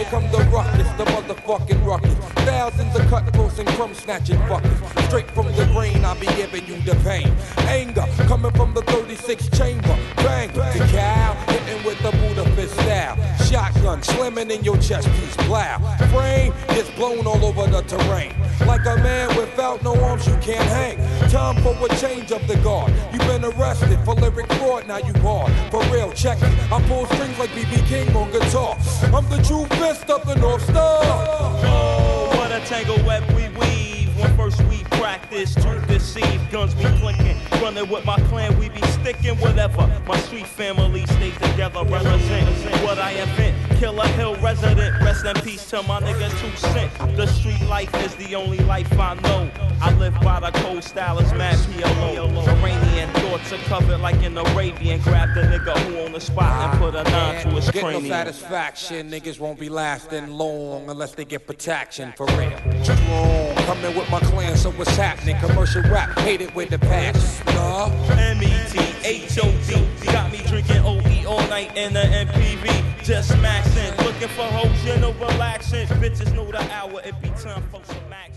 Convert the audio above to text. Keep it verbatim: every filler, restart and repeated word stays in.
here come the ruckus, the motherfucking ruckus. Thousands of cutthroats and crumb snatching fuckers. Straight from the brain, I be giving you the pain. Anger coming from the thirty-six chamber. Bang, the cow, hitting with the Buddha fist style. Shotgun slamming in your chest piece, plow. Frame gets blown all over the terrain. Like a man without no arms, you can't hang. Time for a change of the guard. You've been arrested for lyric fraud, now you barred. For real, check it. I pull strings like B B King on guitar. I'm the true fist of the North Star. Oh, what a tangle web we weave. When first we practice to deceive. Guns be clinking. Running with my clan, we be sticking. Whatever. My street family stay together. Represent what I invent. Killer Hill resident. Rest in peace to my nigga Two Cent. The street life is the only life I know. I live by the cold stylers, mad P L O. Iranian thoughts are covered like an Arabian. Grab the nigga who on the spot and put a nine to his cranium. Get no satisfaction, niggas won't be lasting long unless they get protection for real. Strong, coming with my clan, so what's happening? Commercial rap, hate it with the passion. Nah. M E T H O D, got me drinking O E all night in the M P V. Just maxing, looking for hoes, you know, relaxing. Bitches know the hour, it be time for some action.